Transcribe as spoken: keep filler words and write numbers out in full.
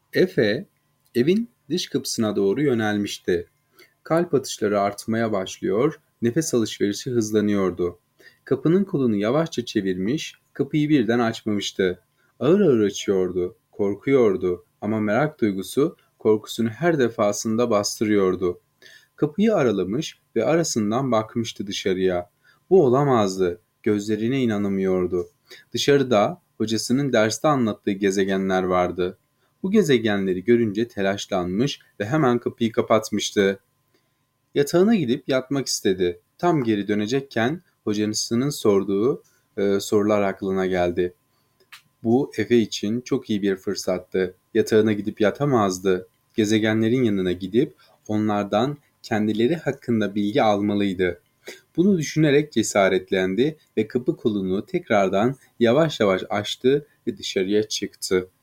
Efe, evin dış kapısına doğru yönelmişti. Kalp atışları artmaya başlıyor, nefes alışverişi hızlanıyordu. Kapının kolunu yavaşça çevirmiş, kapıyı birden açmamıştı. Ağır ağır açıyordu, korkuyordu ama merak duygusu korkusunu her defasında bastırıyordu. Kapıyı aralamış ve arasından bakmıştı dışarıya. Bu olamazdı. Gözlerine inanamıyordu. Dışarıda hocasının derste anlattığı gezegenler vardı. Bu gezegenleri görünce telaşlanmış ve hemen kapıyı kapatmıştı. Yatağına gidip yatmak istedi. Tam geri dönecekken hocasının sorduğu e, sorular aklına geldi. Bu Efe için çok iyi bir fırsattı. Yatağına gidip yatamazdı. Gezegenlerin yanına gidip onlardan kendileri hakkında bilgi almalıydı. Bunu düşünerek cesaretlendi ve kapı kolunu tekrardan yavaş yavaş açtı ve dışarıya çıktı.